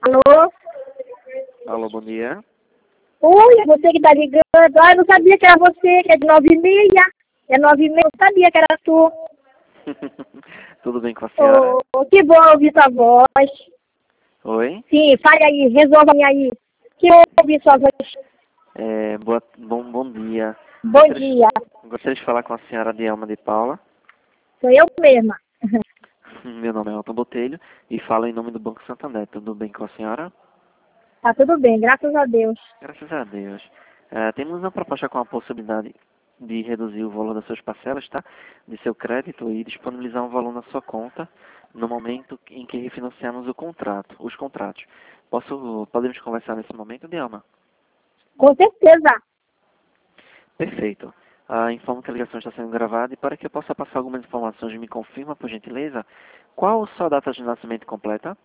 Alô? Alô, bom dia. Oi, é você que tá ligando. Ah, eu não sabia que era você, que é de 9h30. É 9h30, eu sabia que era tu. Tudo bem com a senhora? Oh, que bom ouvir sua voz. Oi? Sim, fale aí, resolva-me aí. Que bom ouvir sua voz. Bom dia. Bom dia. Gostaria de falar com a senhora Dielma de Paula. Sou eu mesma. Meu nome é Elton Botelho e falo em nome do Banco Santander. Tudo bem com a senhora? Tá tudo bem, graças a Deus. Graças a Deus. Temos uma proposta com a possibilidade de reduzir o valor das suas parcelas, tá? De seu crédito e disponibilizar um valor na sua conta no momento em que refinanciarmos os contratos. Podemos conversar nesse momento, Dielma? Com certeza. Perfeito. Informo que a ligação está sendo gravada e para que eu possa passar algumas informações, me confirma, por gentileza, qual a sua data de nascimento completa?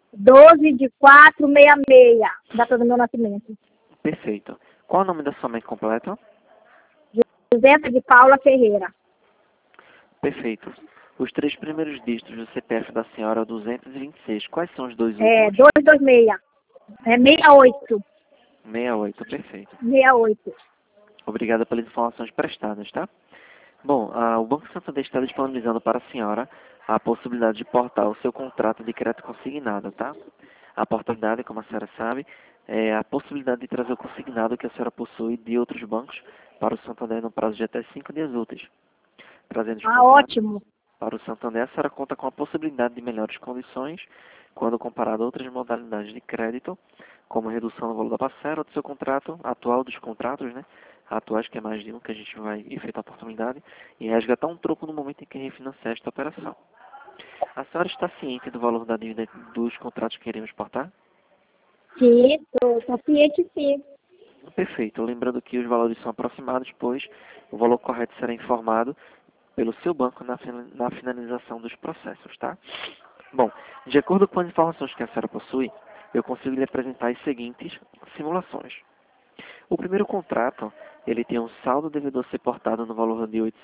12/4/66, data do meu nascimento. Perfeito. Qual o nome da sua mãe completa? Josefa de Paula Ferreira. Perfeito. Os 3 primeiros dígitos do CPF da senhora é o 226. Quais são os dois É, últimos? 226. É 68. 68, perfeito. 68. Obrigada pelas informações prestadas, tá? Bom, o Banco Santander está disponibilizando para a senhora a possibilidade de portar o seu contrato de crédito consignado, tá? A portabilidade, como a senhora sabe, é a possibilidade de trazer o consignado que a senhora possui de outros bancos para o Santander no prazo de até 5 dias úteis. Trazendo os Ah, contratos ótimo. para o Santander, a senhora conta com a possibilidade de melhores condições quando comparado a outras modalidades de crédito, como redução no valor da parcela do seu contrato, atual dos contratos, né? Atuais, que é mais de um, que a gente vai efetuar a oportunidade, e resgatar um troco no momento em que refinanciar esta operação. A senhora está ciente do valor da dívida dos contratos que iremos portar? Sim, estou ciente, sim. Perfeito. Lembrando que os valores são aproximados, pois o valor correto será informado pelo seu banco na finalização dos processos, tá? Bom, de acordo com as informações que a senhora possui, eu consigo lhe apresentar as seguintes simulações. O primeiro contrato, ele tem um saldo devedor a ser portado no valor de R$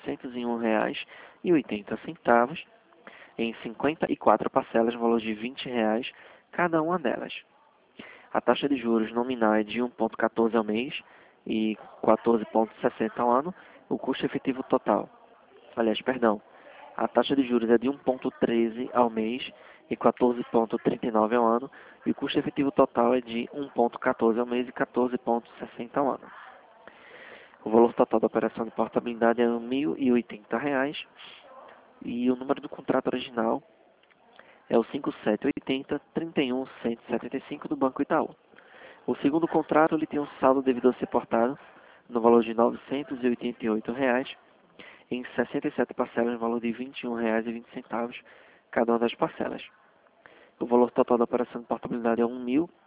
801,80 em 54 parcelas no valor de R$ 20 cada uma delas. A taxa de juros nominal é de 1,14 ao mês e 14,60 ao ano. O custo efetivo total, a taxa de juros é de 1,13 ao mês e 14,39 ao ano. E o custo efetivo total é de 1,14 ao mês e 14,60 ao ano. O valor total da operação de portabilidade é R$ 1.080 e o número do contrato original é o 5780-31175 do Banco Itaú. O segundo contrato ele tem um saldo devido a ser portado no valor de R$ 988 em 67 parcelas no valor de R$ 21,20 cada uma das parcelas. O valor total da operação de portabilidade é R$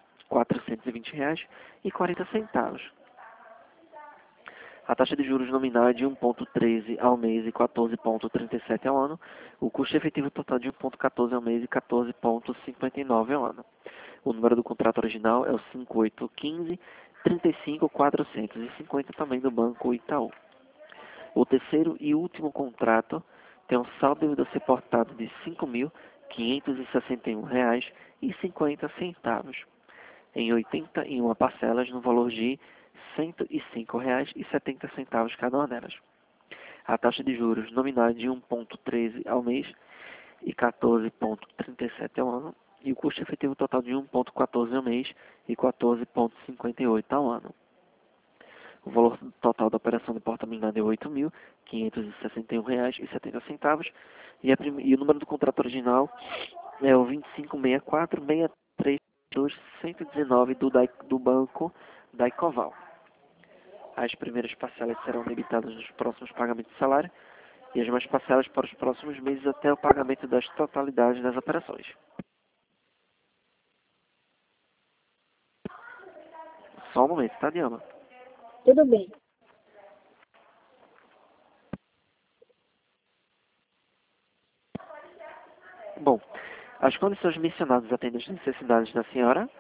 1.420,40. A taxa de juros nominal é de 1,13 ao mês e 14,37 ao ano. O custo efetivo total de 1,14 ao mês e 14,59 ao ano. O número do contrato original é o 5815-35450, também do Banco Itaú. O terceiro e último contrato tem um saldo devido a ser portado de R$ 5.561,50 em 81 parcelas no valor de R$ 105,70 cada uma delas. A taxa de juros nominal é de 1,13 ao mês e 14,37 ao ano, e o custo efetivo total de 1,14 ao mês e 14,58 ao ano. O valor total da operação de portabilidade é R$ 8.561,70 e o número do contrato original é o 2564-632-119 do Banco Daicoval. As primeiras parcelas serão debitadas nos próximos pagamentos de salário e as demais parcelas para os próximos meses até o pagamento das totalidades das operações. Só um momento, tá, Diana? Tudo bem. Bom, as condições mencionadas atendem às necessidades da senhora?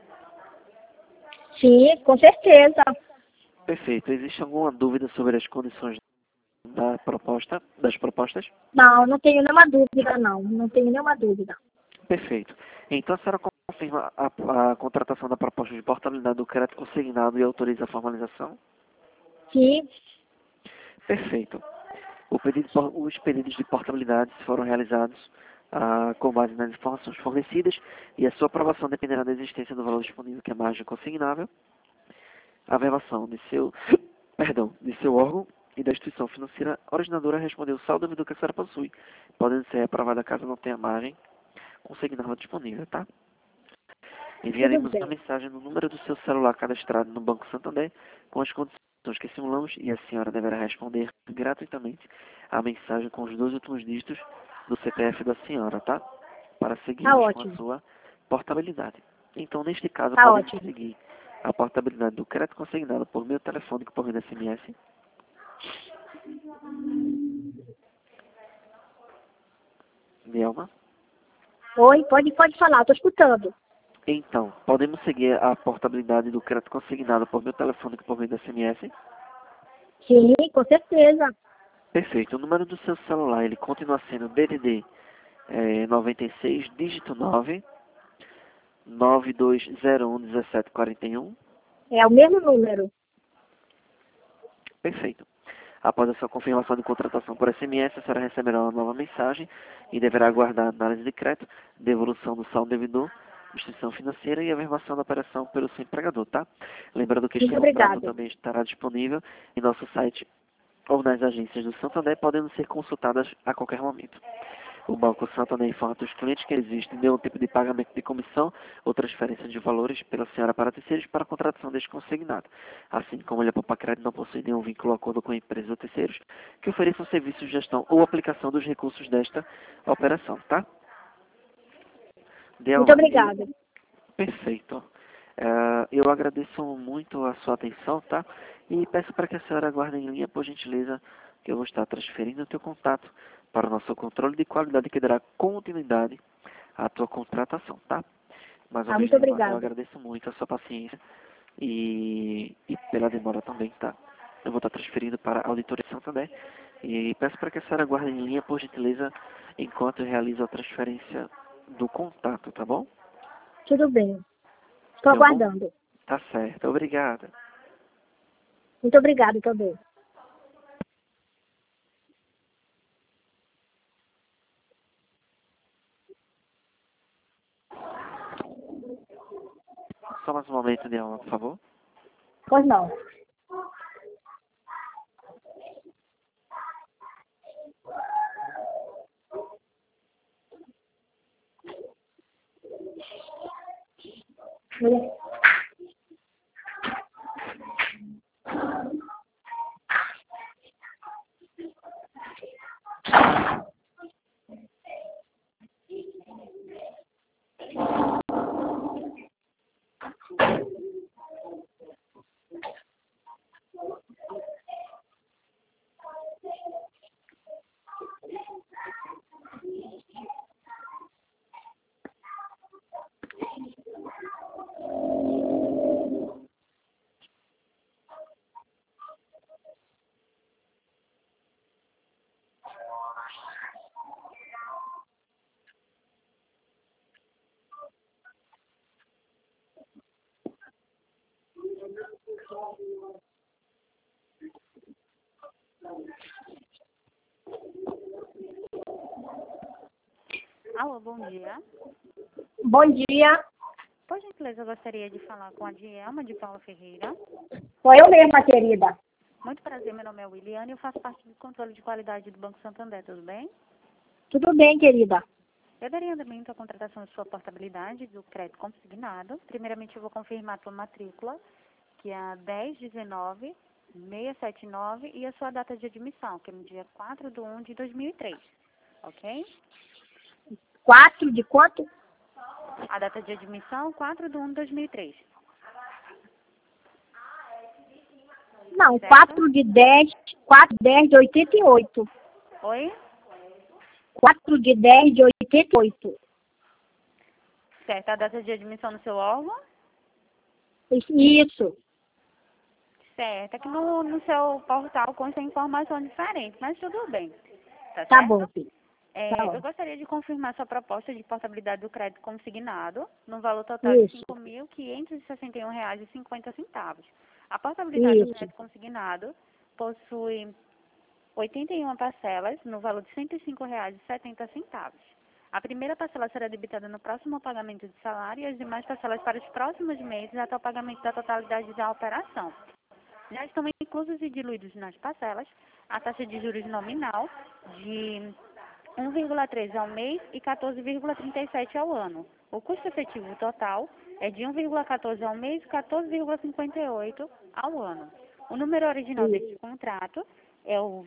Sim, com certeza. Perfeito. Existe alguma dúvida sobre as condições das propostas? Não, não tenho nenhuma dúvida, não. Não tenho nenhuma dúvida. Perfeito. Então a senhora confirma a contratação da proposta de portabilidade do crédito consignado e autoriza a formalização? Sim. Perfeito. Os pedidos de portabilidade foram realizados com base nas informações fornecidas e a sua aprovação dependerá da existência do valor disponível, que é a margem consignável, a verbação de seu, de seu órgão e da instituição financeira originadora respondeu o saldo devido que a senhora possui, podendo ser aprovada caso não tenha margem consignável disponível, tá? Enviaremos uma mensagem no número do seu celular cadastrado no Banco Santander com as condições que simulamos e a senhora deverá responder gratuitamente a mensagem com os 2 últimos dígitos do CPF da senhora, tá? Para seguirmos com a sua portabilidade. Então, neste caso, podemos seguir a portabilidade do crédito consignado por meio telefônico por meio da SMS. Nelma? Oi, pode falar, estou escutando. Então, podemos seguir a portabilidade do crédito consignado por meio telefônico por meio da SMS? Sim, com certeza. Perfeito. O número do seu celular, ele continua sendo DDD 96, dígito 9, 9201 1741. É o mesmo número. Perfeito. Após a sua confirmação de contratação por SMS, a senhora receberá uma nova mensagem e deverá aguardar a análise de crédito, devolução do saldo devedor, instituição financeira e a verbação da operação pelo seu empregador, tá? Lembrando que este contrato também estará disponível em nosso site ou nas agências do Santander, podendo ser consultadas a qualquer momento. O Banco Santander informa aos clientes que existe nenhum tipo de pagamento de comissão ou transferência de valores pela senhora para terceiros para a contratação deste consignado. Assim como ele, a Poupa Crédito, não possui nenhum vínculo ou acordo com empresas ou terceiros que ofereçam serviços de gestão ou aplicação dos recursos desta operação, tá? Muito obrigada. Perfeito. Eu agradeço muito a sua atenção, tá? E peço para que a senhora aguarde em linha, por gentileza, que eu vou estar transferindo o teu contato para o nosso controle de qualidade que dará continuidade à tua contratação, tá? Mais uma vez, muito obrigada. Eu agradeço muito a sua paciência e pela demora também, tá? Eu vou estar transferindo para a Auditoria Santander e peço para que a senhora aguarde em linha, por gentileza, enquanto eu realizo a transferência do contato, tá bom? Tudo bem. Estou aguardando. Tá certo. Obrigada. Muito obrigada também. Só mais um momento, Nelma, por favor. Pois não. Alô, bom dia. Bom dia. Por gentileza, eu gostaria de falar com a Dielma de Paula Ferreira. Sou eu mesma, querida. Muito prazer, meu nome é Williane e eu faço parte do controle de qualidade do Banco Santander, tudo bem? Tudo bem, querida. Eu daria andamento à contratação de sua portabilidade do crédito consignado. Primeiramente, eu vou confirmar a sua matrícula, que é a 1019-679, e a sua data de admissão, que é no dia 4/1/2003, ok? 4 de quanto? A data de admissão, 4/1/2003. Não, 4 de 10 de 88. Oi? 4 de 10 de 88. Certo, a data de admissão no seu órgão? Isso. Certo, é que no seu portal consta informação diferente, mas tudo bem. Tá Tá certo? bom, filho. Tá Eu ótimo. gostaria de confirmar sua proposta de portabilidade do crédito consignado, no valor total de Isso, R$ 5.561,50. A portabilidade do isso. crédito consignado possui 81 parcelas, no valor de R$ 105,70. A primeira parcela será debitada no próximo pagamento de salário e as demais parcelas para os próximos meses até o pagamento da totalidade da operação. Já estão inclusos e diluídos nas parcelas a taxa de juros nominal de 1,13 ao mês e 14,37 ao ano. O custo efetivo total é de 1,14 ao mês e 14,58 ao ano. O número original deste contrato é o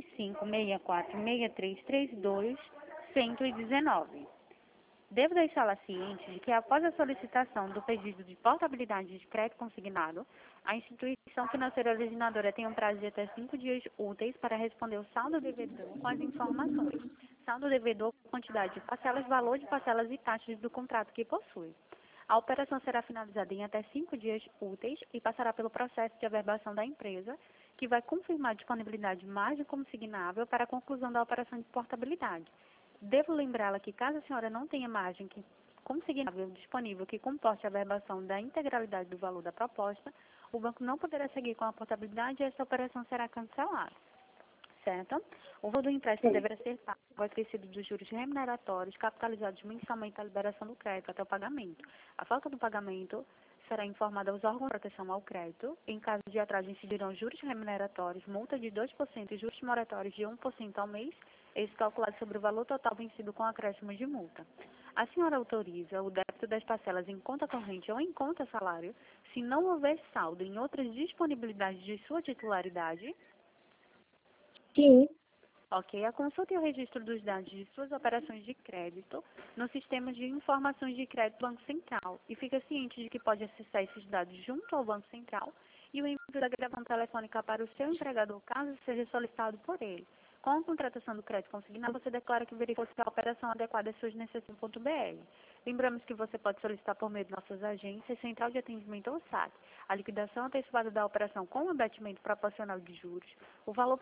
25646332-119. Devo deixá-la ciente de que, após a solicitação do pedido de portabilidade de crédito consignado, a instituição financeira originadora tem um prazo de até 5 dias úteis para responder o saldo devedor com as informações: saldo devedor, quantidade de parcelas, valor de parcelas e taxas do contrato que possui. A operação será finalizada em até 5 dias úteis e passará pelo processo de averbação da empresa, que vai confirmar a disponibilidade de margem consignável para a conclusão da operação de portabilidade. Devo lembrá-la que, caso a senhora não tenha margem consignável disponível que comporte a averbação da integralidade do valor da proposta, o banco não poderá seguir com a portabilidade e esta operação será cancelada. Certo? O valor do empréstimo deverá ser pago acrescido dos juros remuneratórios capitalizados mensalmente à liberação do crédito até o pagamento. A falta do pagamento será informada aos órgãos de proteção ao crédito. Em caso de atraso, incidirão juros remuneratórios, multa de 2% e juros moratórios de 1% ao mês, esse calculado sobre o valor total vencido com acréscimo de multa. A senhora autoriza o débito das parcelas em conta corrente ou em conta salário, se não houver saldo em outras disponibilidades de sua titularidade? Sim, Ok, a consulta e o registro dos dados de suas operações de crédito no sistema de informações de crédito do Banco Central e fica ciente de que pode acessar esses dados junto ao Banco Central e o envio da gravação telefônica para o seu empregador, caso seja solicitado por ele. Com a contratação do crédito consignado, você declara que verificou se a operação adequada às suas necessidades.br. Lembramos que você pode solicitar por meio de nossas agências, Central de Atendimento ou SAC, a liquidação antecipada da operação com abatimento proporcional de juros, o valor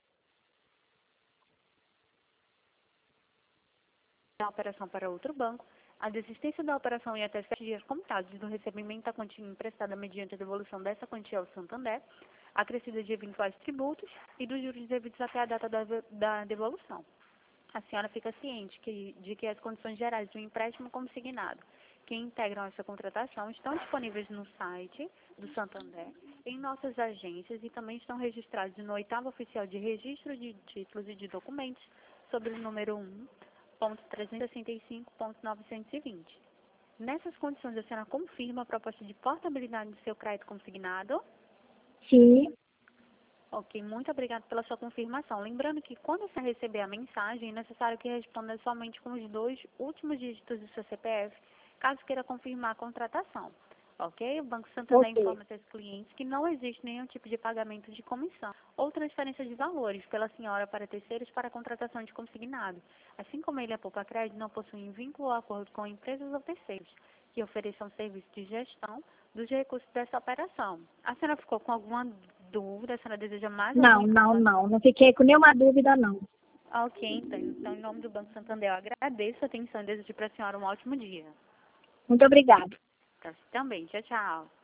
da operação para outro banco, a desistência da operação em até 7 dias contados do recebimento da quantia emprestada mediante a devolução dessa quantia ao Santander, acrescida de eventuais tributos e dos juros devidos até a data da devolução. A senhora fica ciente de que as condições gerais do empréstimo consignado que integram essa contratação estão disponíveis no site do Santander, em nossas agências e também estão registrados no 8º Oficial de Registro de Títulos e de Documentos, sobre o número 1.365.920. Nessas condições, a senhora confirma a proposta de portabilidade do seu crédito consignado? sim. Ok, muito obrigada pela sua confirmação. Lembrando que quando você receber a mensagem, é necessário que responda somente com os 2 últimos dígitos do seu CPF, caso queira confirmar a contratação. Ok? O Banco Santander Ok. informa seus clientes que não existe nenhum tipo de pagamento de comissão ou transferência de valores pela senhora para terceiros para a contratação de consignado. Assim como ele, a Poupa Crédito, não possui vínculo ou acordo com empresas ou terceiros que ofereçam serviço de gestão dos recursos dessa operação. A senhora ficou com alguma dúvida? A senhora deseja mais alguma informação? Não fiquei com nenhuma dúvida, não. Ok, então, em nome do Banco Santander, eu agradeço a atenção e desejo para a senhora um ótimo dia. Muito obrigada. Para você também. Tchau, tchau.